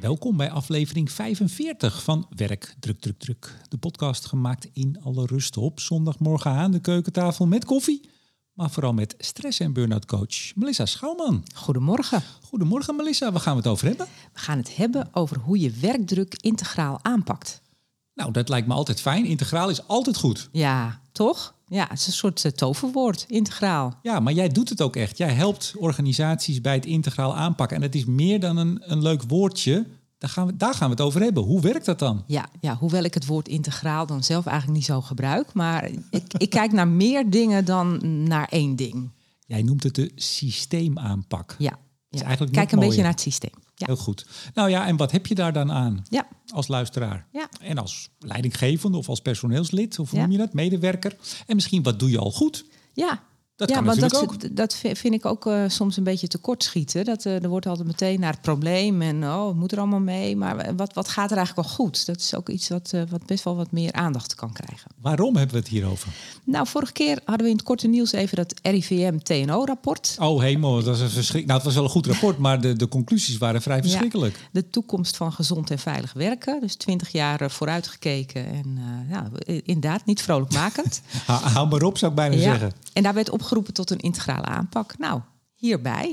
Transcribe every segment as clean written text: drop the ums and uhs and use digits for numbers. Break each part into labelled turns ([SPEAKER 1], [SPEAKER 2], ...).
[SPEAKER 1] Welkom bij aflevering 45 van Werk Druk Druk Druk. De podcast gemaakt in alle rust op zondagmorgen aan de keukentafel met koffie. Maar vooral met stress- en burn-out coach Melissa Schouwman.
[SPEAKER 2] Goedemorgen.
[SPEAKER 1] Goedemorgen Melissa, waar gaan we het over hebben?
[SPEAKER 2] We gaan het hebben over hoe je werkdruk integraal aanpakt.
[SPEAKER 1] Nou, dat lijkt me altijd fijn. Integraal is altijd goed.
[SPEAKER 2] Ja, toch? Ja, het is een soort toverwoord, integraal.
[SPEAKER 1] Ja, maar jij doet het ook echt. Jij helpt organisaties bij het integraal aanpakken. En het is meer dan een leuk woordje. Daar gaan we het over hebben. Hoe werkt dat dan?
[SPEAKER 2] Ja, hoewel ik het woord integraal dan zelf eigenlijk niet zo gebruik. Maar ik kijk naar meer dingen dan naar één ding.
[SPEAKER 1] Jij noemt het de systeemaanpak.
[SPEAKER 2] Ja,
[SPEAKER 1] Is eigenlijk
[SPEAKER 2] kijk
[SPEAKER 1] nog
[SPEAKER 2] een beetje
[SPEAKER 1] mooier.
[SPEAKER 2] naar het systeem. Ja.
[SPEAKER 1] Heel goed. Nou ja, en wat heb je daar dan aan als luisteraar?
[SPEAKER 2] Ja.
[SPEAKER 1] En als leidinggevende of als personeelslid, of hoe
[SPEAKER 2] Ja.
[SPEAKER 1] noem je dat, medewerker? En misschien, wat doe je al goed?
[SPEAKER 2] Ja.
[SPEAKER 1] Dat
[SPEAKER 2] ja,
[SPEAKER 1] kan
[SPEAKER 2] want
[SPEAKER 1] natuurlijk ook.
[SPEAKER 2] dat vind ik ook soms een beetje tekortschieten. Er wordt altijd meteen naar het probleem en het moet er allemaal mee. Maar wat gaat er eigenlijk al goed? Dat is ook iets wat best wel wat meer aandacht kan krijgen.
[SPEAKER 1] Waarom hebben we het hierover?
[SPEAKER 2] Nou, vorige keer hadden we in het korte nieuws even dat RIVM-TNO-rapport.
[SPEAKER 1] Oh hemel, dat was een verschrikkelijk. Nou, het was wel een goed rapport, maar de conclusies waren vrij verschrikkelijk.
[SPEAKER 2] Ja, de toekomst van gezond en veilig werken. Dus 20 jaar vooruitgekeken en inderdaad niet vrolijkmakend.
[SPEAKER 1] Hou maar op, zou ik bijna zeggen.
[SPEAKER 2] En daar werd opgeroepen tot een integrale aanpak. Nou, hierbij.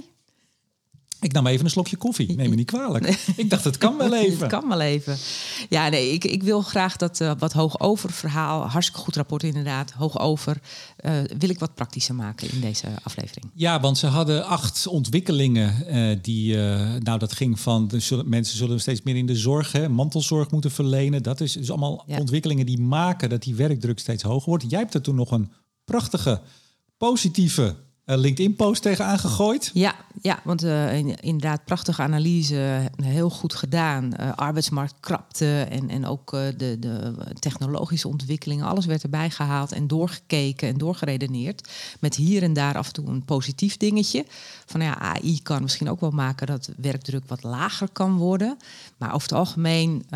[SPEAKER 1] Ik nam even een slokje koffie. Neem me niet kwalijk. Ik dacht, het kan wel even.
[SPEAKER 2] Het kan wel even. Ja, nee, ik wil graag dat wat hoogover verhaal, hartstikke goed rapport inderdaad, hoogover, wil ik wat praktischer maken in deze aflevering.
[SPEAKER 1] Ja, want ze hadden 8 ontwikkelingen dat ging van mensen zullen steeds meer in de zorg, mantelzorg moeten verlenen. Dat is dus allemaal ontwikkelingen die maken dat die werkdruk steeds hoger wordt. Jij hebt er toen nog een prachtige, positieve LinkedIn-post tegenaan gegooid.
[SPEAKER 2] Ja, want inderdaad, prachtige analyse, heel goed gedaan. Arbeidsmarktkrapte en ook de technologische ontwikkelingen. Alles werd erbij gehaald en doorgekeken en doorgeredeneerd. Met hier en daar af en toe een positief dingetje. Van AI kan misschien ook wel maken dat werkdruk wat lager kan worden. Maar over het algemeen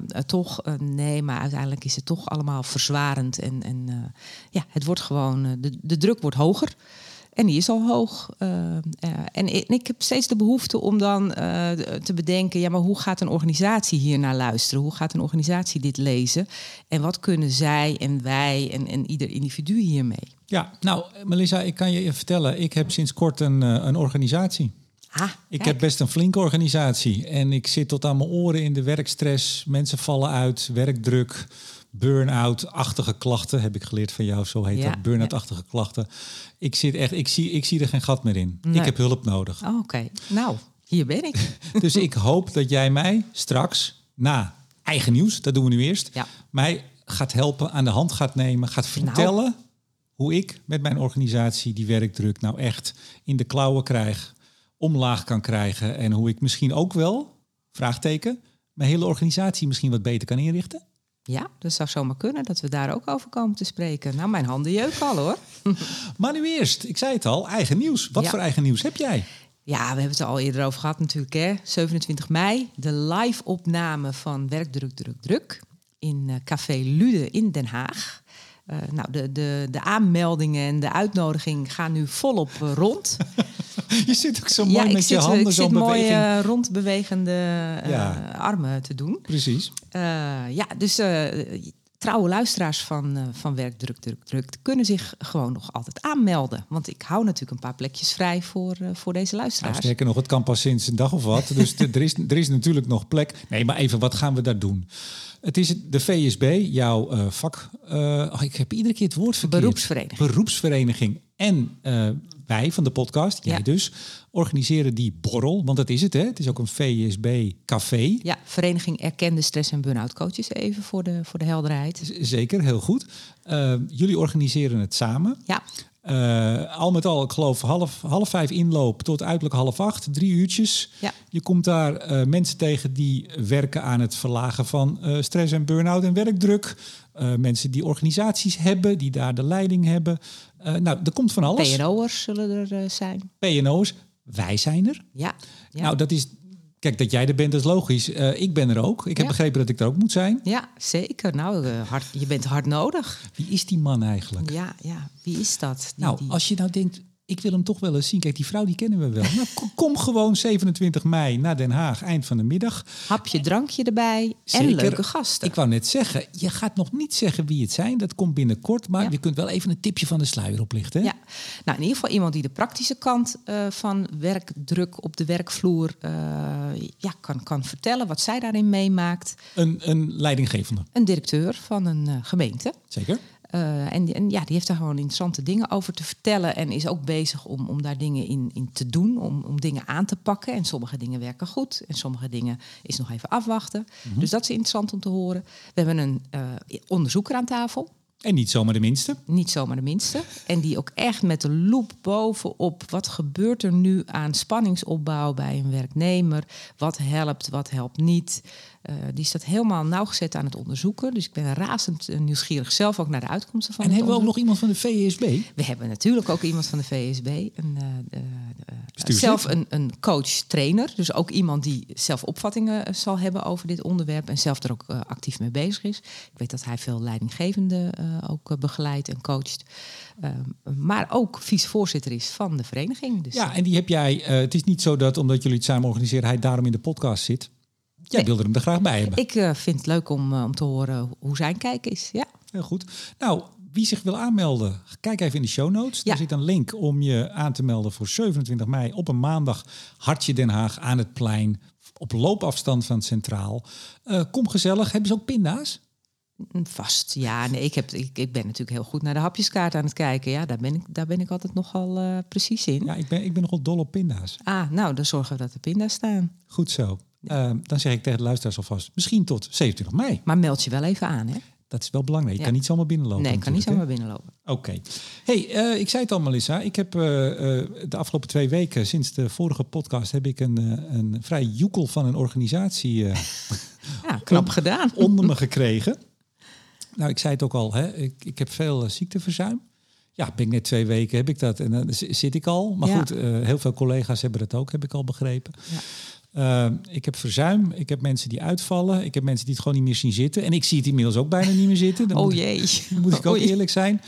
[SPEAKER 2] nee, maar uiteindelijk is het toch allemaal verzwarend. En het wordt gewoon, de druk wordt hoger. En die is al hoog. En ik heb steeds de behoefte om dan te bedenken, ja, maar hoe gaat een organisatie hier naar luisteren? Hoe gaat een organisatie dit lezen? En wat kunnen zij en wij en ieder individu hiermee?
[SPEAKER 1] Ja, nou Melissa, ik kan je vertellen, ik heb sinds kort een organisatie. Ik heb best een flinke organisatie. En ik zit tot aan mijn oren in de werkstress. Mensen vallen uit, werkdruk, burn-out-achtige klachten. Heb ik geleerd van jou, zo heet dat. Burn-out-achtige klachten. Ik zie er geen gat meer in. Nee. Ik heb hulp nodig.
[SPEAKER 2] Oh, oké. Nou, hier ben ik.
[SPEAKER 1] Dus ik hoop dat jij mij straks, na eigen nieuws, dat doen we nu eerst, mij gaat helpen, aan de hand gaat nemen, gaat vertellen hoe ik met mijn organisatie die werkdruk nou echt in de klauwen krijg, omlaag kan krijgen en hoe ik misschien ook wel, vraagteken, mijn hele organisatie misschien wat beter kan inrichten.
[SPEAKER 2] Ja, dat zou zomaar kunnen dat we daar ook over komen te spreken. Nou, mijn handen jeuken al, hoor.
[SPEAKER 1] Maar nu eerst, ik zei het al, eigen nieuws. Wat voor eigen nieuws heb jij?
[SPEAKER 2] Ja, we hebben het er al eerder over gehad natuurlijk, hè. 27 mei, de live-opname van Werk Druk Druk Druk in Café Lude in Den Haag. De aanmeldingen en de uitnodiging gaan nu volop rond.
[SPEAKER 1] Je zit ook zo mooi met je handen zo'n beweging.
[SPEAKER 2] Ik zit mooi rondbewegende armen te doen.
[SPEAKER 1] Precies.
[SPEAKER 2] Dus trouwe luisteraars van Werk Druk Druk Druk kunnen zich gewoon nog altijd aanmelden. Want ik hou natuurlijk een paar plekjes vrij voor deze luisteraars.
[SPEAKER 1] Nou, sterker nog, het kan pas sinds een dag of wat. Dus er is natuurlijk nog plek. Nee, maar even, wat gaan we daar doen? Het is de VSB, jouw vak. Ik heb iedere keer het woord verkeerd. Beroepsvereniging. En wij van de podcast, jij dus, organiseren die borrel. Want dat is het, hè? Het is ook een VSB-café.
[SPEAKER 2] Ja, Vereniging Erkende Stress- en Burn-out Coaches, even voor de helderheid.
[SPEAKER 1] Zeker, heel goed. Jullie organiseren het samen.
[SPEAKER 2] Ja.
[SPEAKER 1] Al met al, ik geloof, half 5 inloop tot uiterlijk 7:30, 3 uurtjes.
[SPEAKER 2] Ja.
[SPEAKER 1] Je komt daar mensen tegen die werken aan het verlagen van stress en burn-out en werkdruk. Mensen die organisaties hebben, die daar de leiding hebben. Er komt van alles.
[SPEAKER 2] PNO'ers zullen er zijn.
[SPEAKER 1] PNO'ers, wij zijn er.
[SPEAKER 2] Ja.
[SPEAKER 1] Nou, dat is... Kijk, dat jij er bent, dat is logisch. Ik ben er ook. Ik heb begrepen dat ik er ook moet zijn.
[SPEAKER 2] Ja, zeker. Nou, je bent hard nodig.
[SPEAKER 1] Wie is die man eigenlijk?
[SPEAKER 2] Ja. Wie is dat?
[SPEAKER 1] Als je nou denkt, ik wil hem toch wel eens zien. Kijk, die vrouw die kennen we wel. Nou, kom gewoon 27 mei naar Den Haag, eind van de middag.
[SPEAKER 2] Hapje, drankje erbij. Zeker. En leuke gasten.
[SPEAKER 1] Ik wou net zeggen, je gaat nog niet zeggen wie het zijn. Dat komt binnenkort. Maar je kunt wel even een tipje van de sluier oplichten. Hè?
[SPEAKER 2] Ja, nou in ieder geval iemand die de praktische kant van werkdruk op de werkvloer kan vertellen wat zij daarin meemaakt.
[SPEAKER 1] Een leidinggevende.
[SPEAKER 2] Een directeur van een gemeente.
[SPEAKER 1] Zeker.
[SPEAKER 2] Die heeft daar gewoon interessante dingen over te vertellen. En is ook bezig om daar dingen in te doen. Om dingen aan te pakken. En sommige dingen werken goed. En sommige dingen is nog even afwachten. Mm-hmm. Dus dat is interessant om te horen. We hebben een onderzoeker aan tafel.
[SPEAKER 1] En niet zomaar de minste.
[SPEAKER 2] Niet zomaar de minste. En die ook echt met de loep bovenop... wat gebeurt er nu aan spanningsopbouw bij een werknemer? Wat helpt niet? Die staat helemaal nauwgezet aan het onderzoeken. Dus ik ben razend nieuwsgierig zelf ook naar de uitkomsten van
[SPEAKER 1] en
[SPEAKER 2] het
[SPEAKER 1] hebben we ook nog iemand van de VSB?
[SPEAKER 2] We hebben natuurlijk ook iemand van de VSB. Zelf een coach-trainer. Dus ook iemand die zelf opvattingen zal hebben over dit onderwerp. En zelf er ook actief mee bezig is. Ik weet dat hij veel leidinggevenden ook begeleidt en coacht. Maar ook vicevoorzitter is van de vereniging. Dus,
[SPEAKER 1] ja, en die heb jij... het is niet zo dat omdat jullie het samen organiseren... hij daarom in de podcast zit. Jij wilde hem er graag bij hebben.
[SPEAKER 2] Ik vind het leuk om te horen hoe zijn kijk is. Ja.
[SPEAKER 1] Heel goed. Nou, wie zich wil aanmelden, kijk even in de show notes. Daar zit een link om je aan te melden voor 27 mei op een maandag. Hartje Den Haag aan het plein. Op loopafstand van het Centraal. Kom gezellig. Hebben ze ook pinda's?
[SPEAKER 2] Vast, ja. Nee, ik ben natuurlijk heel goed naar de hapjeskaart aan het kijken. Ja, daar ben ik altijd nogal precies in.
[SPEAKER 1] Ja, ik ben nogal dol op pinda's.
[SPEAKER 2] Nou, dan zorgen we dat er pinda's staan.
[SPEAKER 1] Goed zo. Dan zeg ik tegen de luisteraars alvast, misschien tot 27 mei.
[SPEAKER 2] Maar meld je wel even aan, hè?
[SPEAKER 1] Dat is wel belangrijk. Je kan niet zomaar binnenlopen.
[SPEAKER 2] Nee, ik kan niet zomaar binnenlopen.
[SPEAKER 1] Oké. Hey, ik zei het al, Melissa. Ik heb de afgelopen 2 weken, sinds de vorige podcast, heb ik een vrij joekel van een organisatie
[SPEAKER 2] knap gedaan.
[SPEAKER 1] Onder me gekregen. Nou, ik zei het ook al, hè? Ik heb veel ziekteverzuim. Ja, ben ik net 2 weken, heb ik dat. En dan zit ik al. Maar goed, heel veel collega's hebben dat ook, heb ik al begrepen. Ja. Ik heb verzuim, ik heb mensen die uitvallen, ik heb mensen die het gewoon niet meer zien zitten. En ik zie het inmiddels ook bijna niet meer zitten. Dan moet ik ook eerlijk zijn.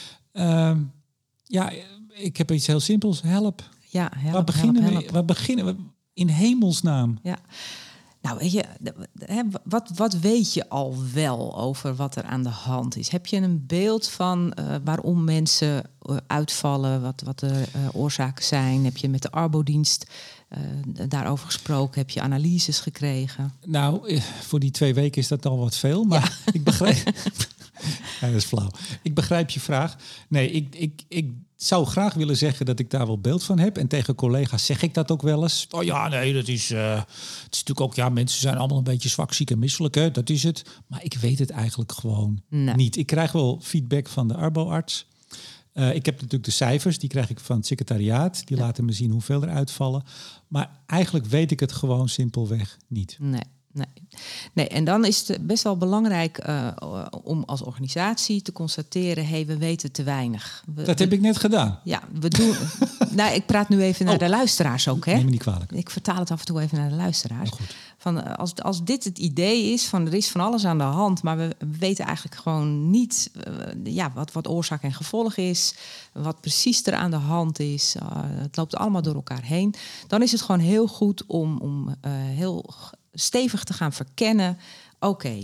[SPEAKER 1] Ik heb iets heel simpels. Help.
[SPEAKER 2] Ja, help.
[SPEAKER 1] Waar beginnen we? In hemelsnaam.
[SPEAKER 2] Ja. Nou, weet je, wat weet je al wel over wat er aan de hand is? Heb je een beeld van waarom mensen uitvallen, wat de oorzaken zijn? Heb je met de Arbodienst daarover gesproken? Heb je analyses gekregen?
[SPEAKER 1] Nou, voor die 2 weken is dat al wat veel, maar ik begrijp... Ja, dat is flauw. Ik begrijp je vraag. Nee, ik zou graag willen zeggen dat ik daar wel beeld van heb. En tegen collega's zeg ik dat ook wel eens. Oh ja, nee, dat is... het is natuurlijk ook... Ja, mensen zijn allemaal een beetje zwak, ziek en misselijk. Hè? Dat is het. Maar ik weet het eigenlijk gewoon niet. Ik krijg wel feedback van de arbo-arts. Ik heb natuurlijk de cijfers. Die krijg ik van het secretariaat. Die laten me zien hoeveel er uitvallen. Maar eigenlijk weet ik het gewoon simpelweg niet.
[SPEAKER 2] Nee, en dan is het best wel belangrijk om als organisatie te constateren... we weten te weinig.
[SPEAKER 1] Dat heb ik net gedaan.
[SPEAKER 2] Ja, we doen... Nou, ik praat nu even naar de luisteraars ook. Hè?
[SPEAKER 1] Neem me niet kwalijk.
[SPEAKER 2] Ik vertaal het af en toe even naar de luisteraars. Van, als dit het idee is, van er is van alles aan de hand... maar we weten eigenlijk gewoon niet wat oorzaak en gevolg is... wat precies er aan de hand is. Het loopt allemaal door elkaar heen. Dan is het gewoon heel goed om heel... stevig te gaan verkennen. Oké,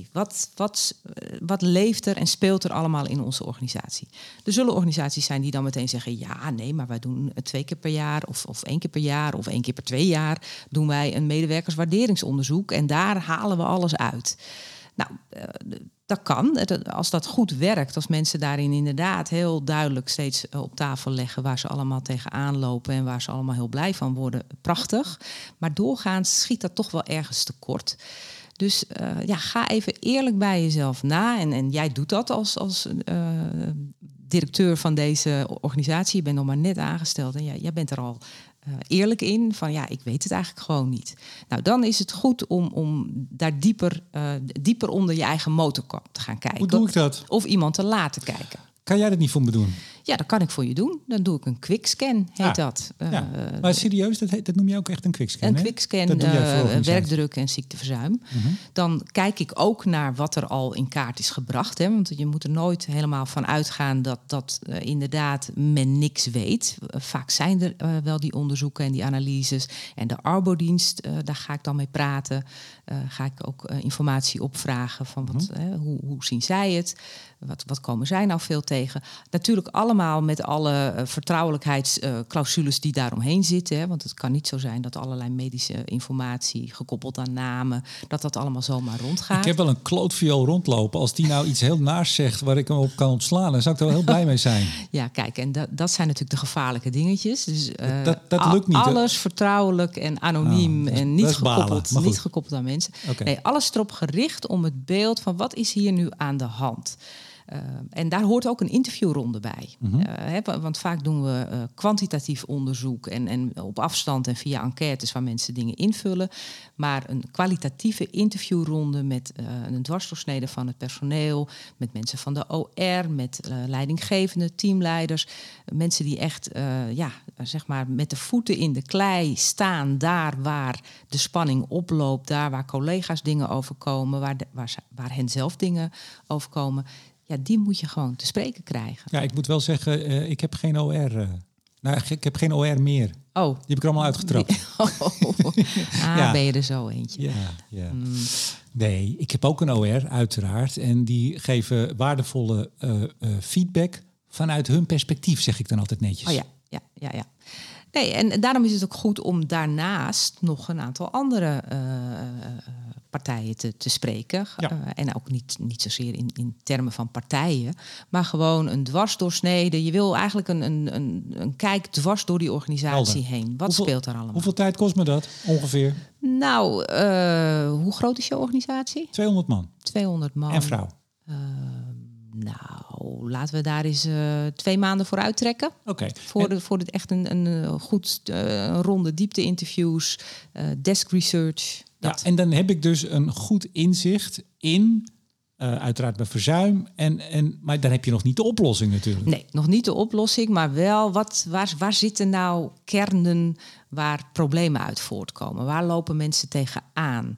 [SPEAKER 2] wat leeft er en speelt er allemaal in onze organisatie? Er zullen organisaties zijn die dan meteen zeggen... ja, nee, maar wij doen 2 keer per jaar... of 1 keer per jaar of 1 keer per 2 jaar... doen wij een medewerkerswaarderingsonderzoek... en daar halen we alles uit. Nou, dat kan. Als dat goed werkt, als mensen daarin inderdaad heel duidelijk steeds op tafel leggen... waar ze allemaal tegenaan lopen en waar ze allemaal heel blij van worden, prachtig. Maar doorgaans schiet dat toch wel ergens tekort. Dus ga even eerlijk bij jezelf na. En jij doet dat als directeur van deze organisatie. Je bent nog maar net aangesteld en jij bent er al... eerlijk in van ik weet het eigenlijk gewoon niet. Nou, dan is het goed om daar dieper onder je eigen motorkap te gaan kijken.
[SPEAKER 1] Hoe doe ik dat?
[SPEAKER 2] Of iemand te laten kijken.
[SPEAKER 1] Kan jij dat niet voor me doen?
[SPEAKER 2] Ja, dat kan ik voor je doen. Dan doe ik een quickscan, heet dat.
[SPEAKER 1] Ja. Maar serieus, dat noem je ook echt een quickscan?
[SPEAKER 2] Een quickscan, werkdruk en ziekteverzuim. Dan kijk ik ook naar wat er al in kaart is gebracht. Hè, want je moet er nooit helemaal van uitgaan dat inderdaad men niks weet. Vaak zijn er wel die onderzoeken en die analyses. En de Arbodienst, daar ga ik dan mee praten. Ga ik ook informatie opvragen van hoe zien zij het? Wat komen zij nou veel tegen? Natuurlijk allemaal met alle vertrouwelijkheidsclausules die daaromheen zitten. Hè? Want het kan niet zo zijn dat allerlei medische informatie gekoppeld aan namen, dat allemaal zomaar rondgaat.
[SPEAKER 1] Ik heb wel een klootviool rondlopen. Als die nou iets heel naars zegt waar ik hem op kan ontslaan, dan zou ik er wel heel blij mee zijn.
[SPEAKER 2] Ja, kijk, en dat zijn natuurlijk de gevaarlijke dingetjes. Dus
[SPEAKER 1] dat lukt niet.
[SPEAKER 2] Alles vertrouwelijk en anoniem en niet gekoppeld aan mensen. Okay. Nee, alles erop gericht om het beeld van wat is hier nu aan de hand. En daar hoort ook een interviewronde bij. Want vaak doen we kwantitatief onderzoek en op afstand en via enquêtes waar mensen dingen invullen. Maar een kwalitatieve interviewronde met een dwarsdoorsnede van het personeel, met mensen van de OR, met leidinggevende teamleiders. Mensen die echt zeg maar met de voeten in de klei staan, daar waar de spanning oploopt, daar waar collega's dingen overkomen, waar hen zelf dingen overkomen. Ja, die moet je gewoon te spreken krijgen.
[SPEAKER 1] Ja, ik moet wel zeggen, ik heb geen OR. Ik heb geen OR meer.
[SPEAKER 2] Oh.
[SPEAKER 1] Die heb ik er allemaal uitgetrapt.
[SPEAKER 2] Ben je er zo eentje.
[SPEAKER 1] Ja. Nee, ik heb ook een OR, uiteraard. En die geven waardevolle feedback vanuit hun perspectief, zeg ik dan altijd netjes.
[SPEAKER 2] Oh ja. Nee, en daarom is het ook goed om daarnaast nog een aantal andere partijen te spreken. Ja. En ook niet zozeer in termen van partijen, maar gewoon een dwarsdoorsnede. Je wil eigenlijk een kijk dwars door die organisatie heen. Wat speelt daar allemaal?
[SPEAKER 1] Hoeveel tijd kost me dat ongeveer?
[SPEAKER 2] Nou, hoe groot is je organisatie?
[SPEAKER 1] 200 man.
[SPEAKER 2] 200 man.
[SPEAKER 1] En vrouw.
[SPEAKER 2] Nou, laten we daar eens 2 maanden voor uittrekken.
[SPEAKER 1] Okay.
[SPEAKER 2] Voor het echt een goed ronde diepte-interviews, desk research.
[SPEAKER 1] Ja, en dan heb ik dus een goed inzicht in, uiteraard bij verzuim. Maar dan heb je nog niet de oplossing natuurlijk.
[SPEAKER 2] Nee, nog niet de oplossing, maar wel waar zitten nou kernen waar problemen uit voortkomen? Waar lopen mensen tegenaan?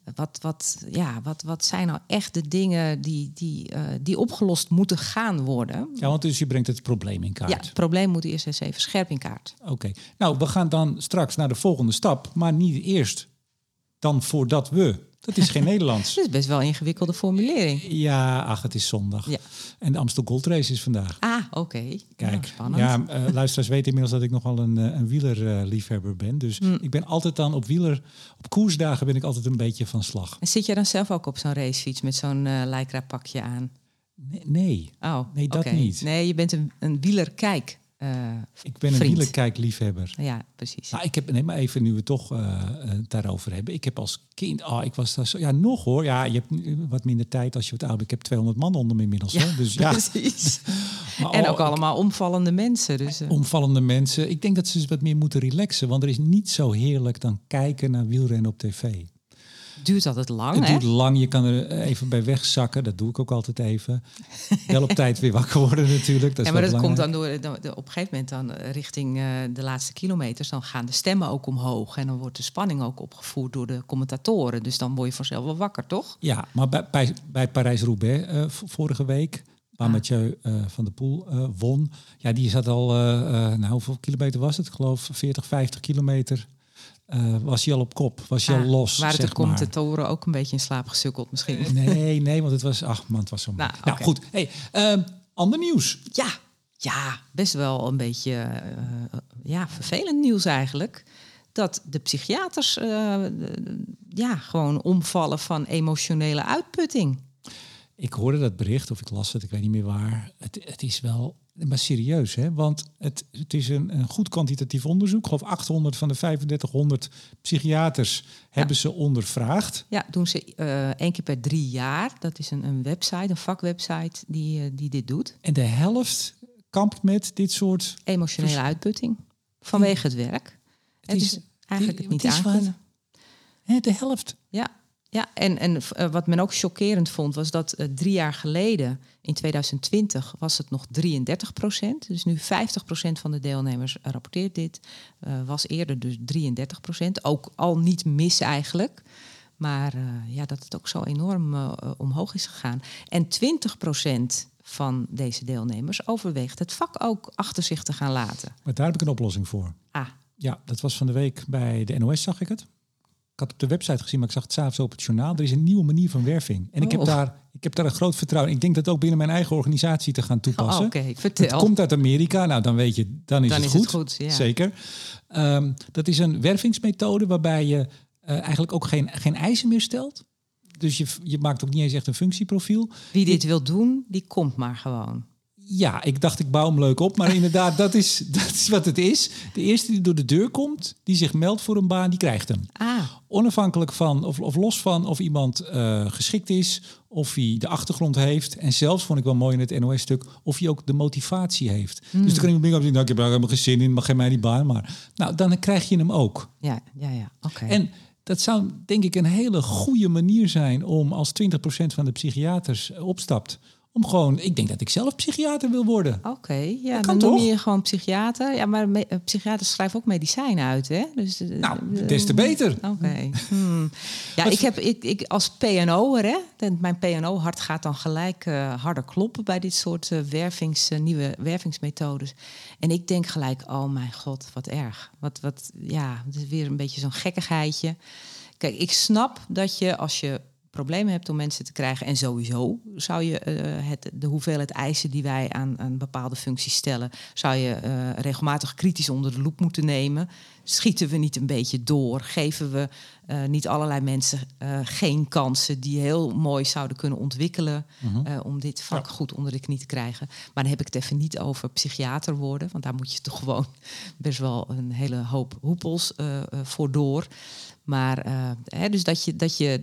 [SPEAKER 2] Wat zijn nou echt de dingen die opgelost moeten gaan worden?
[SPEAKER 1] Ja, want dus je brengt het probleem in kaart.
[SPEAKER 2] Ja, het probleem moet eerst eens even scherp in kaart.
[SPEAKER 1] Oké. Nou, we gaan dan straks naar de volgende stap, maar niet eerst dan voordat we. Dat is geen Nederlands.
[SPEAKER 2] Dat is best wel een ingewikkelde formulering.
[SPEAKER 1] Ja, het is zondag. Ja. En de Amstel Gold Race is vandaag.
[SPEAKER 2] Ah, oké.
[SPEAKER 1] Kijk, spannend. Luisteraars weten inmiddels dat ik nogal een wielerliefhebber ben. Dus ik ben altijd dan op koersdagen ben ik altijd een beetje van slag.
[SPEAKER 2] En zit jij dan zelf ook op zo'n racefiets met zo'n Lycra pakje aan?
[SPEAKER 1] Nee.
[SPEAKER 2] Oh,
[SPEAKER 1] nee, dat niet.
[SPEAKER 2] Nee, je bent een wielerkijk.
[SPEAKER 1] Ik ben een wielerkijkliefhebber.
[SPEAKER 2] Ja, precies.
[SPEAKER 1] Nou, maar even nu we toch het daarover hebben. Ik heb als kind, ik was daar zo, nog hoor. Ja, je hebt wat minder tijd als je wat ouder. Ik heb 200 man onder me inmiddels.
[SPEAKER 2] Ja,
[SPEAKER 1] hè? Dus,
[SPEAKER 2] precies. Maar, en ook allemaal omvallende mensen. Dus,
[SPEAKER 1] omvallende mensen. Ik denk dat ze wat meer moeten relaxen. Want er is niet zo heerlijk dan kijken naar wielrennen op tv.
[SPEAKER 2] Duurt altijd lang,
[SPEAKER 1] Het duurt lang, je kan er even bij wegzakken. Dat doe ik ook altijd even. Wel op tijd weer wakker worden natuurlijk. Dat is
[SPEAKER 2] maar dat komt dan door op een gegeven moment dan richting de laatste kilometers. Dan gaan de stemmen ook omhoog. En dan wordt de spanning ook opgevoerd door de commentatoren. Dus dan word je vanzelf wel wakker, toch?
[SPEAKER 1] Ja, maar bij Parijs-Roubaix vorige week, waar Mathieu van der Poel won. Ja, die zat al, hoeveel kilometer was het? Ik geloof 40, 50 kilometer. Was hij al op kop? Was hij al los?
[SPEAKER 2] Waren de commentatoren ook een beetje in slaap gesukkeld misschien?
[SPEAKER 1] Nee, want het was... het was zo mooi. Nou, goed. Hey, ander nieuws.
[SPEAKER 2] Ja, best wel een beetje vervelend nieuws eigenlijk. Dat de psychiaters gewoon omvallen van emotionele uitputting. Ik hoorde dat bericht, of ik las het, ik weet niet meer waar. Het is wel... Maar serieus, hè? Want het is een goed kwantitatief onderzoek. Ik geloof 800 van de 3500 psychiaters hebben ze ondervraagd. Ja, doen ze 1 keer per 3 jaar. Dat is een website, een vakwebsite die dit doet. En de helft kampt met dit soort... emotionele uitputting. Vanwege het werk. Het is eigenlijk het niet aankunnen. De helft? Ja. Ja, en wat men ook chockerend vond, was dat 3 jaar geleden, in 2020, was het nog 33%. Dus nu 50% van de deelnemers rapporteert dit. Was eerder dus 33%. Ook al niet mis eigenlijk. Maar dat het ook zo enorm omhoog is gegaan. En 20% van deze deelnemers overweegt het vak ook achter zich te gaan laten.
[SPEAKER 1] Maar daar heb ik een oplossing voor. Ja, dat was van de week bij de NOS, zag ik het. Ik had op de website gezien, maar ik zag het 's avonds op het journaal. Er is een nieuwe manier van werving. En ik heb daar een groot vertrouwen in. Ik denk dat ook binnen mijn eigen organisatie te gaan toepassen.
[SPEAKER 2] Oké, vertel.
[SPEAKER 1] Het komt uit Amerika. Nou, dan weet je, dan is het goed.
[SPEAKER 2] Ja.
[SPEAKER 1] Zeker. Dat is een wervingsmethode waarbij je eigenlijk ook geen eisen meer stelt. Dus je maakt ook niet eens echt een functieprofiel.
[SPEAKER 2] Wie dit wil doen, die komt maar gewoon.
[SPEAKER 1] Ja, ik dacht ik bouw hem leuk op. Maar inderdaad, dat is wat het is. De eerste die door de deur komt, die zich meldt voor een baan, die krijgt hem. Onafhankelijk van of los van of iemand geschikt is, of hij de achtergrond heeft. En zelfs, vond ik wel mooi in het NOS-stuk, of hij ook de motivatie heeft. Dus dan kan iemand zeggen, nou, ik heb daar helemaal geen zin in, mag geen mij die baan. Maar nou, dan krijg je hem ook.
[SPEAKER 2] Ja. Oké.
[SPEAKER 1] En dat zou, denk ik, een hele goede manier zijn om als 20% van de psychiaters opstapt, om gewoon, ik denk dat ik zelf psychiater wil worden.
[SPEAKER 2] Oké, ja, dan noem je gewoon psychiater. Ja, maar psychiaters schrijven ook medicijnen uit, hè? Dus,
[SPEAKER 1] des te beter.
[SPEAKER 2] Oké. Ja, ik als PNO'er, hè? Mijn PNO-hart gaat dan gelijk harder kloppen bij dit soort nieuwe wervingsmethodes. En ik denk gelijk, oh mijn god, wat erg. Het is weer een beetje zo'n gekkigheidje. Kijk, ik snap dat je, als je problemen hebt om mensen te krijgen, en sowieso zou je de hoeveelheid eisen die wij aan bepaalde functies stellen, zou je regelmatig kritisch onder de loep moeten nemen. Schieten we niet een beetje door? Geven we niet allerlei mensen geen kansen die heel mooi zouden kunnen ontwikkelen om dit vak goed onder de knie te krijgen? Maar dan heb ik het even niet over psychiater worden, want daar moet je toch gewoon best wel een hele hoop hoepels voor door. Maar dus dat je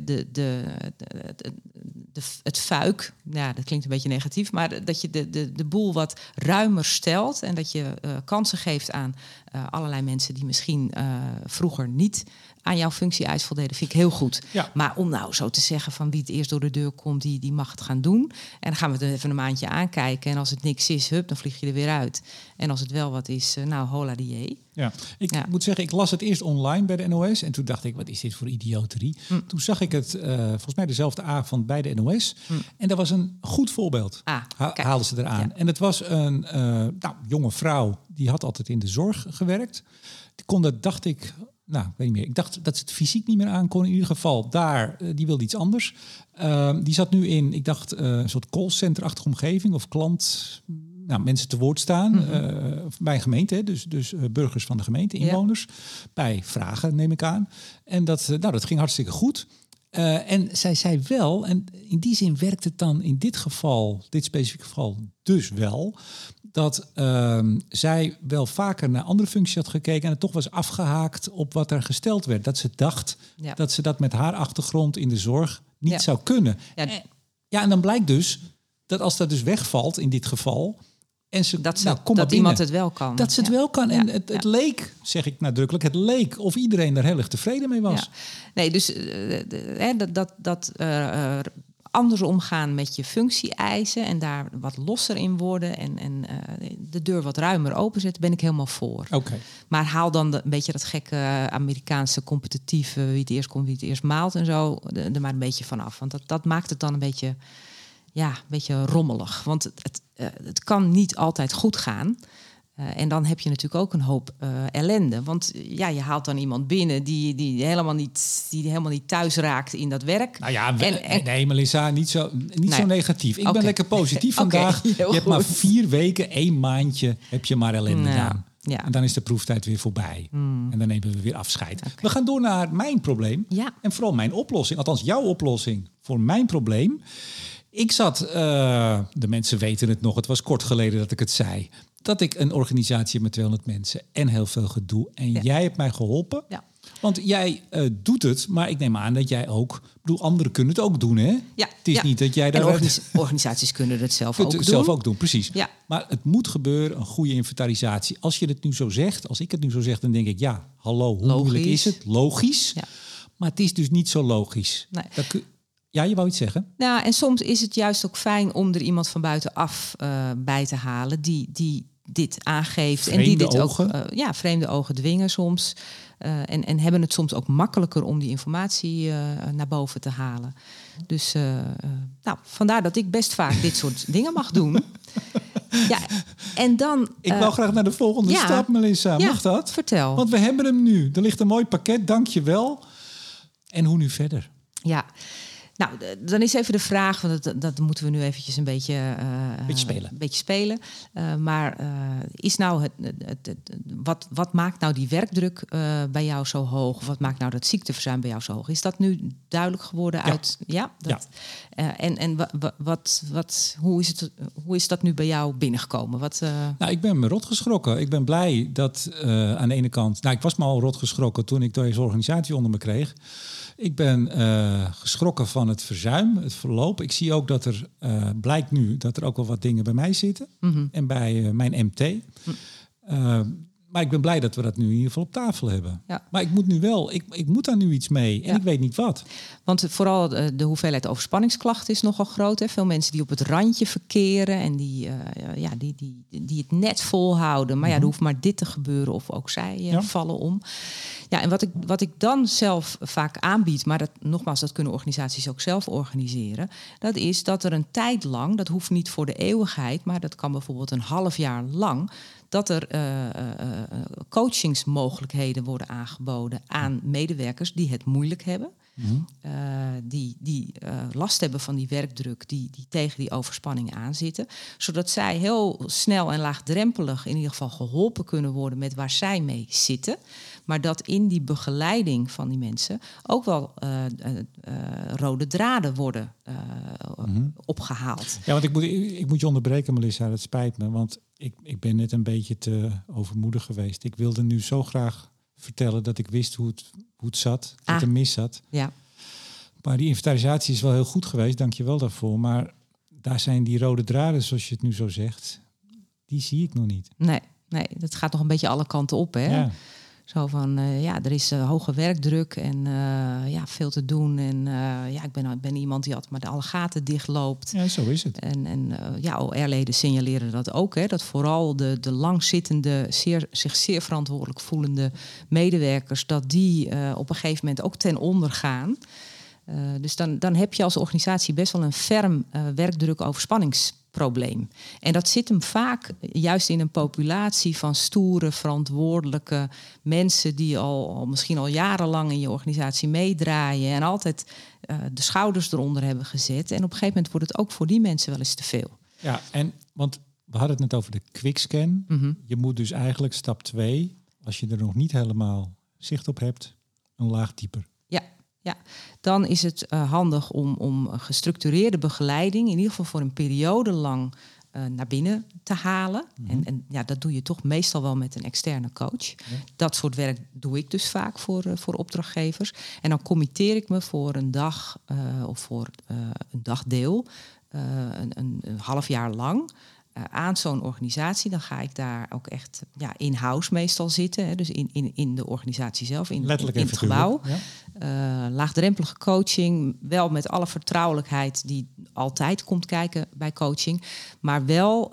[SPEAKER 2] het fuik, ja, dat klinkt een beetje negatief, maar dat je de boel wat ruimer stelt en dat je kansen geeft aan allerlei mensen die misschien vroeger niet aan jouw functie-eis voldeden, vind ik heel goed. Ja. Maar om nou zo te zeggen van wie het eerst door de deur komt, die mag het gaan doen. En dan gaan we het even een maandje aankijken. En als het niks is, dan vlieg je er weer uit. En als het wel wat is, hola die.
[SPEAKER 1] Ja, ik moet zeggen, ik las het eerst online bij de NOS. En toen dacht ik, wat is dit voor idioterie? Toen zag ik het volgens mij dezelfde avond bij de NOS. En dat was een goed voorbeeld. Haalden ze eraan. Ja. En het was een jonge vrouw, die had altijd in de zorg gewerkt. Die kon dat, dacht ik, ik weet niet meer. Ik dacht dat ze het fysiek niet meer aankon. In ieder geval, die wilde iets anders. Die zat nu in, ik dacht, een soort callcenter-achtige omgeving of klant, mensen te woord staan bij een gemeente, dus burgers van de gemeente, inwoners, bij vragen, neem ik aan. En dat ging hartstikke goed. En zij zei wel, en in die zin werkt het dan in dit specifieke geval dus wel, dat zij wel vaker naar andere functies had gekeken en het toch was afgehaakt op wat er gesteld werd. Dat ze dacht dat ze dat met haar achtergrond in de zorg niet zou kunnen. Ja, en dan blijkt dus dat als dat dus wegvalt in dit geval, en ze,
[SPEAKER 2] dat iemand het wel kan.
[SPEAKER 1] Dat ze het wel kan. En het leek, zeg ik nadrukkelijk, het leek of iedereen daar heel erg tevreden mee was.
[SPEAKER 2] Ja. Nee, dus anders omgaan met je functie-eisen en daar wat losser in worden en de deur wat ruimer openzetten, ben ik helemaal voor.
[SPEAKER 1] Okay.
[SPEAKER 2] Maar haal dan een beetje dat gekke Amerikaanse competitieve, wie het eerst komt, wie het eerst maalt en zo, er maar een beetje vanaf. Want dat maakt het dan een beetje rommelig. Want het kan niet altijd goed gaan. En dan heb je natuurlijk ook een hoop ellende. Want je haalt dan iemand binnen die helemaal niet thuis raakt in dat werk.
[SPEAKER 1] Nou ja, nee, Melissa, niet zo negatief. Ik ben lekker positief vandaag. Je hebt maar 4 weken, 1 maandje heb je maar ellende gedaan. Ja. En dan is de proeftijd weer voorbij. En dan nemen we weer afscheid. Okay. We gaan door naar mijn probleem. Ja. En vooral mijn oplossing. Althans, jouw oplossing voor mijn probleem. Ik zat, de mensen weten het nog, het was kort geleden dat ik het zei, dat ik een organisatie heb met 200 mensen en heel veel gedoe. En jij hebt mij geholpen. Ja. Want jij doet het, maar ik neem aan dat jij ook, anderen kunnen het ook doen, hè? Ja. Het is niet dat jij daar...
[SPEAKER 2] organisaties kunnen het zelf ook doen.
[SPEAKER 1] Precies. Ja. Maar het moet gebeuren, een goede inventarisatie. Als je het nu zo zegt, als ik het nu zo zeg, dan denk ik, hallo, hoe moeilijk is het? Logisch. Ja. Maar het is dus niet zo logisch.
[SPEAKER 2] Nee.
[SPEAKER 1] Ja, je wou iets zeggen?
[SPEAKER 2] Nou, en soms is het juist ook fijn om er iemand van buitenaf bij te halen die dit aangeeft.
[SPEAKER 1] Vreemde
[SPEAKER 2] en die dit
[SPEAKER 1] ogen.
[SPEAKER 2] ook vreemde ogen dwingen soms. En hebben het soms ook makkelijker om die informatie naar boven te halen. Dus vandaar dat ik best vaak dit soort dingen mag doen. Ja, en dan...
[SPEAKER 1] Ik wil graag naar de volgende stap, Melissa. Mag dat?
[SPEAKER 2] Vertel.
[SPEAKER 1] Want we hebben hem nu. Er ligt een mooi pakket, dank je wel. En hoe nu verder?
[SPEAKER 2] Ja, nou, dan is even de vraag, want dat moeten we nu eventjes een beetje spelen. Maar is nou wat maakt nou die werkdruk bij jou zo hoog? Of wat maakt nou dat ziekteverzuim bij jou zo hoog? Is dat nu duidelijk geworden uit? Ja. Hoe is dat nu bij jou binnengekomen?
[SPEAKER 1] Nou, ik ben me rot geschrokken. Ik ben blij dat aan de ene kant... Nou, ik was me al rot geschrokken toen ik deze organisatie onder me kreeg. Ik ben geschrokken van het verzuim, het verloop. Ik zie ook dat er blijkt nu dat er ook wel wat dingen bij mij zitten. Mm-hmm. En bij mijn MT. Maar ik ben blij dat we dat nu in ieder geval op tafel hebben. Ja. Maar ik moet nu wel, ik moet daar nu iets mee. En ik weet niet wat.
[SPEAKER 2] Want vooral de hoeveelheid overspanningsklachten is nogal groot. Hè? Veel mensen die op het randje verkeren en die het net volhouden. Maar er hoeft maar dit te gebeuren of ook zij vallen om. Ja, en wat ik dan zelf vaak aanbied, maar dat kunnen organisaties ook zelf organiseren. Dat is dat er een tijd lang, dat hoeft niet voor de eeuwigheid, maar dat kan bijvoorbeeld een half jaar lang, dat er coachingsmogelijkheden worden aangeboden aan medewerkers die het moeilijk hebben. Mm-hmm. Die last hebben van die werkdruk, die tegen die overspanning aanzitten. Zodat zij heel snel en laagdrempelig in ieder geval geholpen kunnen worden met waar zij mee zitten. Maar dat in die begeleiding van die mensen ook wel rode draden worden opgehaald.
[SPEAKER 1] Ja, want ik moet je onderbreken, Melissa, dat spijt me. Want ik ben net een beetje te overmoedig geweest. Ik wilde nu zo graag vertellen dat ik wist hoe het zat, dat er mis zat. Ja. Maar die inventarisatie is wel heel goed geweest, dank je wel daarvoor. Maar daar zijn die rode draden, zoals je het nu zo zegt, die zie ik nog niet. Nee,
[SPEAKER 2] dat gaat nog een beetje alle kanten op, hè? Ja. Zo van, er is hoge werkdruk en veel te doen. En ik ben iemand die altijd maar alle gaten dichtloopt.
[SPEAKER 1] Ja, zo is het.
[SPEAKER 2] En OR-leden signaleren dat ook. Hè, dat vooral de langzittende, zich zeer verantwoordelijk voelende medewerkers, dat die op een gegeven moment ook ten onder gaan. Dus dan heb je als organisatie best wel een ferm werkdruk-overspanningsprobleem. En dat zit hem vaak juist in een populatie van stoere, verantwoordelijke mensen die misschien al jarenlang in je organisatie meedraaien en altijd de schouders eronder hebben gezet. En op een gegeven moment wordt het ook voor die mensen wel eens te veel.
[SPEAKER 1] Ja, want we hadden het net over de quickscan. Mm-hmm. Je moet dus eigenlijk stap 2, als je er nog niet helemaal zicht op hebt, een laag dieper.
[SPEAKER 2] Ja, dan is het handig om gestructureerde begeleiding, in ieder geval voor een periode lang, naar binnen te halen. Mm-hmm. En dat doe je toch meestal wel met een externe coach. Ja. Dat soort werk doe ik dus vaak voor opdrachtgevers. En dan committeer ik me voor een dag of voor een dagdeel, een half jaar lang, aan zo'n organisatie. Dan ga ik daar ook echt in-house meestal zitten. Hè, dus in de organisatie zelf, in het gebouw. Ja. Laagdrempelige coaching, wel met alle vertrouwelijkheid die altijd komt kijken bij coaching. Maar wel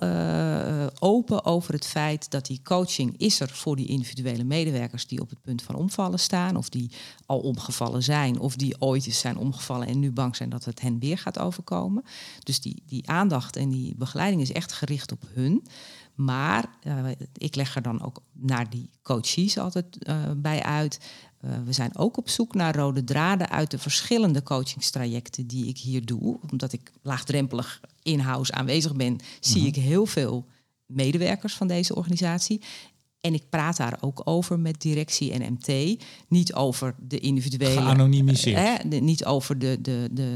[SPEAKER 2] open over het feit dat die coaching is er voor die individuele medewerkers die op het punt van omvallen staan. Of die al omgevallen zijn. Of die ooit eens zijn omgevallen en nu bang zijn dat het hen weer gaat overkomen. Dus die aandacht en die begeleiding is echt gericht op hun. Maar ik leg er dan ook naar die coaches altijd bij uit. We zijn ook op zoek naar rode draden uit de verschillende coachingstrajecten die ik hier doe. Omdat ik laagdrempelig in-house aanwezig ben, zie ik heel veel medewerkers van deze organisatie. En ik praat daar ook over met directie en MT. Niet over de individuele...
[SPEAKER 1] Geanonimiseerd.
[SPEAKER 2] Niet over de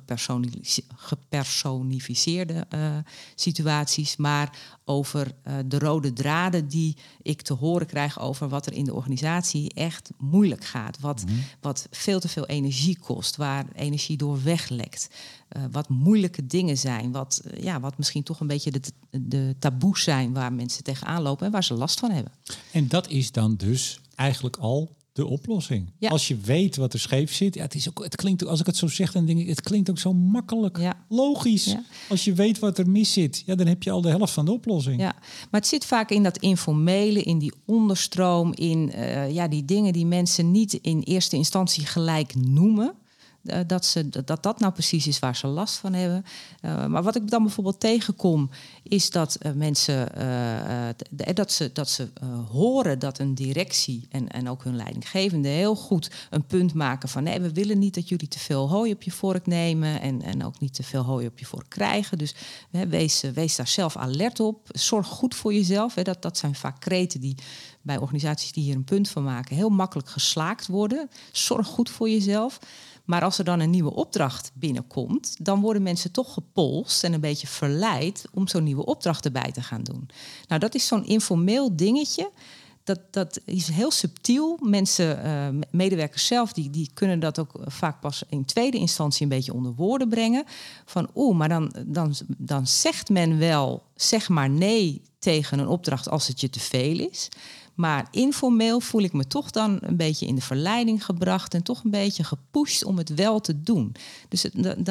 [SPEAKER 2] gepersonificeerde situaties, maar over de rode draden die ik te horen krijg over wat er in de organisatie echt moeilijk gaat. Wat veel te veel energie kost, waar energie door weglekt. Wat moeilijke dingen zijn, wat misschien toch een beetje de taboes zijn waar mensen tegenaan lopen en waar ze last van hebben.
[SPEAKER 1] En dat is dan dus eigenlijk al de oplossing.
[SPEAKER 2] Ja.
[SPEAKER 1] Als je weet wat er scheef zit. Ja, het klinkt, als ik het zo zeg, dan denk ik, het klinkt ook zo makkelijk. Ja. Logisch. Ja. Als je weet wat er mis zit, dan heb je al de helft van de oplossing.
[SPEAKER 2] Ja, maar het zit vaak in dat informele, in die onderstroom, in die dingen die mensen niet in eerste instantie gelijk noemen. Dat nou precies is waar ze last van hebben. Maar wat ik dan bijvoorbeeld tegenkom, is dat mensen dat ze horen dat een directie en ook hun leidinggevende heel goed een punt maken van nee, we willen niet dat jullie te veel hooi op je vork nemen en ook niet te veel hooi op je vork krijgen. Dus wees daar zelf alert op. Zorg goed voor jezelf. Dat zijn vaak kreten die bij organisaties die hier een punt van maken heel makkelijk geslaakt worden. Zorg goed voor jezelf. Maar als er dan een nieuwe opdracht binnenkomt, dan worden mensen toch gepolst en een beetje verleid om zo'n nieuwe opdracht erbij te gaan doen. Nou, dat is zo'n informeel dingetje. Dat is heel subtiel. Mensen, medewerkers zelf, die kunnen dat ook vaak pas in tweede instantie een beetje onder woorden brengen. Van maar dan zegt men wel, zeg maar nee tegen een opdracht als het je te veel is. Maar informeel voel ik me toch dan een beetje in de verleiding gebracht en toch een beetje gepusht om het wel te doen. Dus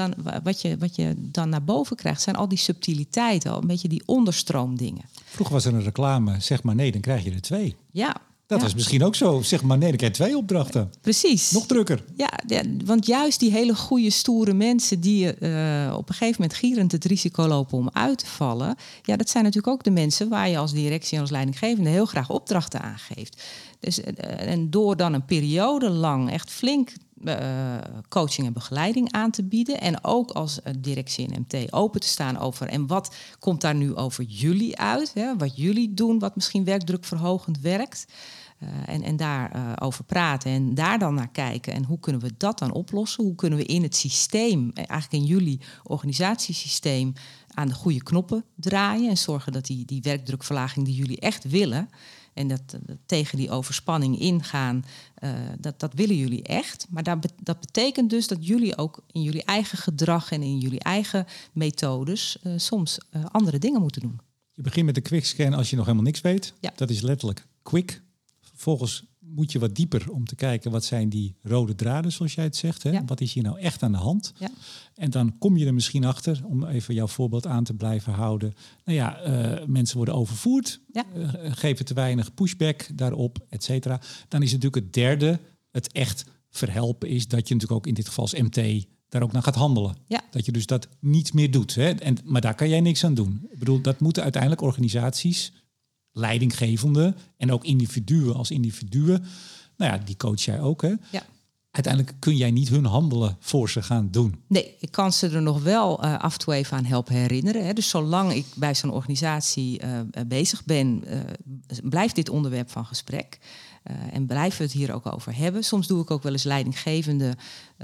[SPEAKER 2] wat je dan naar boven krijgt, zijn al die subtiliteiten, al een beetje die onderstroomdingen.
[SPEAKER 1] Vroeger was er een reclame, zeg maar nee, dan krijg je er 2.
[SPEAKER 2] Ja.
[SPEAKER 1] Dat was misschien ook zo. Zeg maar nee, dan krijg je 2 opdrachten.
[SPEAKER 2] Precies.
[SPEAKER 1] Nog drukker.
[SPEAKER 2] Ja, want juist die hele goede, stoere mensen die op een gegeven moment gierend het risico lopen om uit te vallen. Ja, dat zijn natuurlijk ook de mensen waar je als directie en als leidinggevende heel graag opdrachten aan geeft. Dus, en door dan een periode lang echt flink coaching en begeleiding aan te bieden. En ook als directie en MT open te staan over en wat komt daar nu over jullie uit. Hè? Wat jullie doen, wat misschien werkdrukverhogend werkt. En daarover praten en daar dan naar kijken. En hoe kunnen we dat dan oplossen? Hoe kunnen we in het systeem, eigenlijk in jullie organisatiesysteem, aan de goede knoppen draaien en zorgen dat die werkdrukverlaging die jullie echt willen en dat tegen die overspanning ingaan, dat willen jullie echt. Maar dat betekent dus dat jullie ook in jullie eigen gedrag en in jullie eigen methodes soms andere dingen moeten doen.
[SPEAKER 1] Je begint met de quickscan als je nog helemaal niks weet.
[SPEAKER 2] Ja.
[SPEAKER 1] Dat is letterlijk quick. Vervolgens moet je wat dieper om te kijken wat zijn die rode draden, zoals jij het zegt. Hè? Ja. Wat is hier nou echt aan de hand? Ja. En dan kom je er misschien achter, om even jouw voorbeeld aan te blijven houden. Nou ja, mensen worden overvoerd, geven te weinig pushback daarop, et cetera. Dan is natuurlijk het derde, het echt verhelpen is dat je natuurlijk ook in dit geval als MT daar ook naar gaat handelen. Ja. Dat je dus dat niet meer doet. Hè? Maar daar kan jij niks aan doen. Ik bedoel, dat moeten uiteindelijk organisaties, leidinggevende en ook individuen als individuen. Nou ja, die coach jij ook, hè? Ja. Uiteindelijk kun jij niet hun handelen voor ze gaan doen.
[SPEAKER 2] Nee, ik kan ze er nog wel af en toe even aan helpen herinneren. Hè. Dus zolang ik bij zo'n organisatie bezig ben, blijft dit onderwerp van gesprek. En blijven we het hier ook over hebben. Soms doe ik ook wel eens leidinggevende.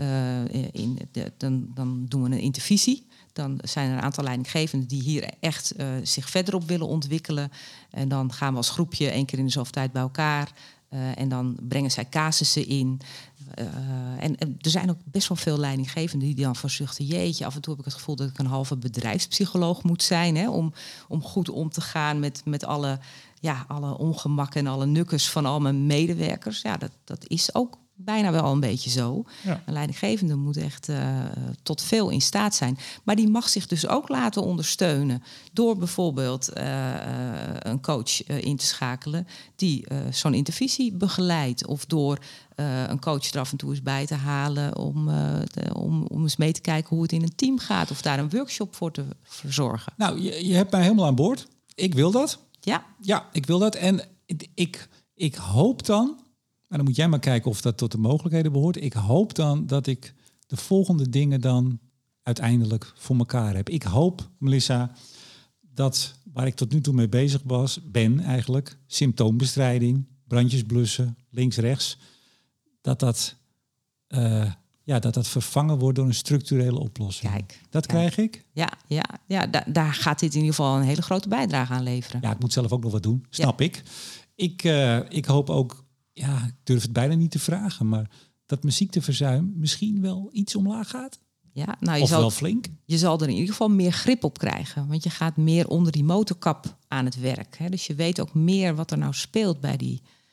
[SPEAKER 2] Dan doen we een intervisie. Dan zijn er een aantal leidinggevenden die hier echt zich verder op willen ontwikkelen. En dan gaan we als groepje 1 keer in de zoveel tijd bij elkaar. En dan brengen zij casussen in. En er zijn ook best wel veel leidinggevenden die dan verzuchten. Jeetje, af en toe heb ik het gevoel dat ik een halve bedrijfspsycholoog moet zijn. Hè, om goed om te gaan met alle ongemakken en alle nukkers van al mijn medewerkers. Ja, dat is ook bijna wel een beetje zo. Ja. Een leidinggevende moet echt tot veel in staat zijn. Maar die mag zich dus ook laten ondersteunen door bijvoorbeeld een coach in te schakelen die zo'n intervisie begeleidt. Of door een coach er af en toe eens bij te halen om eens mee te kijken hoe het in een team gaat. Of daar een workshop voor te verzorgen.
[SPEAKER 1] Nou, je hebt mij helemaal aan boord. Ik wil dat.
[SPEAKER 2] Ja,
[SPEAKER 1] ik wil dat. En ik hoop dan, maar dan moet jij maar kijken of dat tot de mogelijkheden behoort. Ik hoop dan dat ik de volgende dingen dan uiteindelijk voor elkaar heb. Ik hoop, Melissa, dat waar ik tot nu toe mee bezig ben eigenlijk, symptoombestrijding, brandjes blussen, links, rechts, dat vervangen wordt door een structurele oplossing. Dat krijg ik?
[SPEAKER 2] Ja, daar gaat dit in ieder geval een hele grote bijdrage aan leveren.
[SPEAKER 1] Ja, ik moet zelf ook nog wat doen, snap ik. Ik hoop ook, ik durf het bijna niet te vragen, maar dat mijn ziekteverzuim misschien wel iets omlaag gaat.
[SPEAKER 2] Ja, nou,
[SPEAKER 1] wel flink.
[SPEAKER 2] Je zal er in ieder geval meer grip op krijgen. Want je gaat meer onder die motorkap aan het werk. Hè? Dus je weet ook meer wat er nou speelt bij die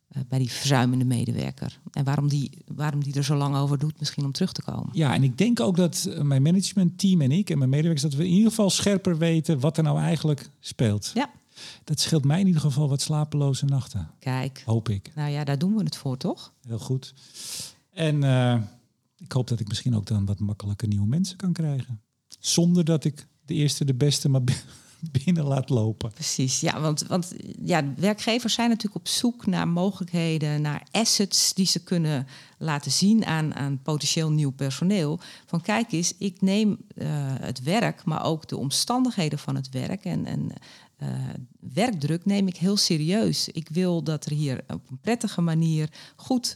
[SPEAKER 2] bij die verzuimende medewerker. En waarom die er zo lang over doet, misschien om terug te komen.
[SPEAKER 1] Ja, en ik denk ook dat mijn managementteam en ik en mijn medewerkers, dat we in ieder geval scherper weten wat er nou eigenlijk speelt.
[SPEAKER 2] Ja.
[SPEAKER 1] Dat scheelt mij in ieder geval wat slapeloze nachten.
[SPEAKER 2] Kijk.
[SPEAKER 1] Hoop ik.
[SPEAKER 2] Nou ja, daar doen we het voor, toch?
[SPEAKER 1] Heel goed. En ik hoop dat ik misschien ook dan wat makkelijker nieuwe mensen kan krijgen. Zonder dat ik de eerste, de beste maar binnen laat lopen.
[SPEAKER 2] Precies, ja, want werkgevers zijn natuurlijk op zoek naar mogelijkheden, naar assets die ze kunnen laten zien aan potentieel nieuw personeel. Van kijk eens, ik neem het werk, maar ook de omstandigheden van het werk en werkdruk neem ik heel serieus. Ik wil dat er hier op een prettige manier goed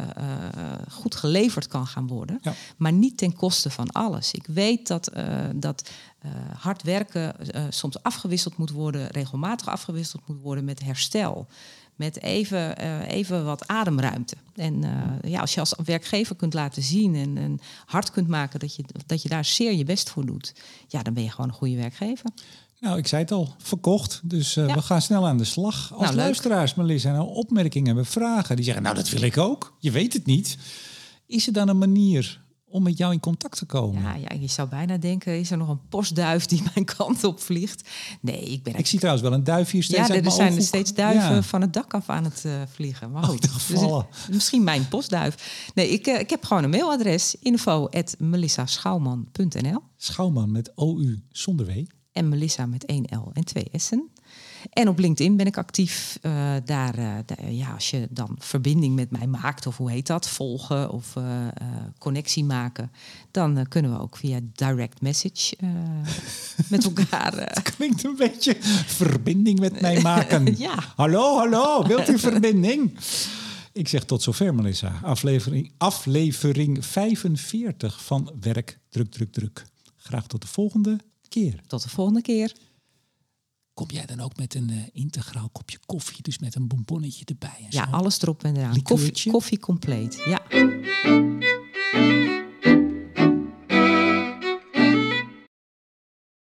[SPEAKER 2] geleverd kan gaan worden. Ja. Maar niet ten koste van alles. Ik weet dat hard werken soms afgewisseld moet worden, regelmatig afgewisseld moet worden met herstel. Met even wat ademruimte. En als je als werkgever kunt laten zien en hard kunt maken dat je daar zeer je best voor doet, ja, dan ben je gewoon een goede werkgever.
[SPEAKER 1] Nou, ik zei het al, verkocht. Dus we gaan snel aan de slag. Als luisteraars, Melissa, nou opmerkingen hebben, vragen. Die zeggen, nou, dat wil ik ook. Je weet het niet. Is er dan een manier om met jou in contact te komen?
[SPEAKER 2] Ja, je zou bijna denken, is er nog een postduif die mijn kant op vliegt? Nee,
[SPEAKER 1] ik zie trouwens wel een duif hier steeds.
[SPEAKER 2] Ja, er zijn er steeds duiven van het dak af aan het vliegen. Maar goed, dus misschien mijn postduif. Nee, ik heb gewoon een mailadres. info@melissaschouwman.nl.
[SPEAKER 1] Schouwman met OU zonder W.
[SPEAKER 2] En Melissa met 1 L en 2 S'en. En op LinkedIn ben ik actief. Als je dan verbinding met mij maakt, of hoe heet dat, volgen of connectie maken, dan kunnen we ook via direct message met elkaar.
[SPEAKER 1] Het klinkt een beetje verbinding met mij maken.
[SPEAKER 2] Ja.
[SPEAKER 1] Hallo, wilt u verbinding? Ik zeg tot zover, Melissa. Aflevering 45 van Werk Druk. Graag tot de volgende keer.
[SPEAKER 2] Tot de volgende keer.
[SPEAKER 1] Kom jij dan ook met een integraal kopje koffie, dus met een bonbonnetje erbij? En
[SPEAKER 2] ja,
[SPEAKER 1] zo?
[SPEAKER 2] Alles erop en eraan. Koffie compleet, ja.